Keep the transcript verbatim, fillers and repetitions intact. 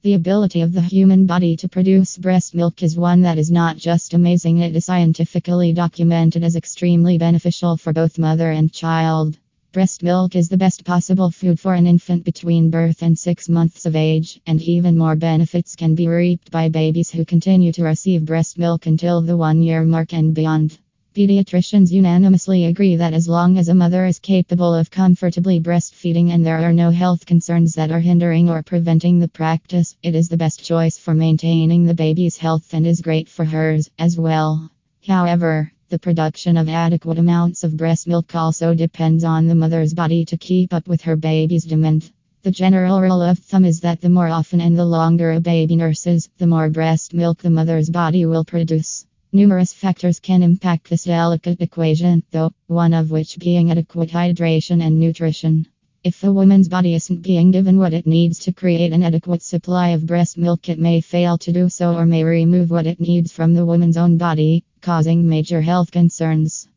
The ability of the human body to produce breast milk is one that is not just amazing, it is scientifically documented as extremely beneficial for both mother and child. Breast milk is the best possible food for an infant between birth and six months of age, and even more benefits can be reaped by babies who continue to receive breast milk until the one year mark and beyond. Pediatricians unanimously agree that as long as a mother is capable of comfortably breastfeeding and there are no health concerns that are hindering or preventing the practice, it is the best choice for maintaining the baby's health and is great for hers as well. However, the production of adequate amounts of breast milk also depends on the mother's body to keep up with her baby's demand. The general rule of thumb is that the more often and the longer a baby nurses, the more breast milk the mother's body will produce. Numerous factors can impact this delicate equation, though, one of which being adequate hydration and nutrition. If a woman's body isn't being given what it needs to create an adequate supply of breast milk, it may fail to do so or may remove what it needs from the woman's own body, causing major health concerns.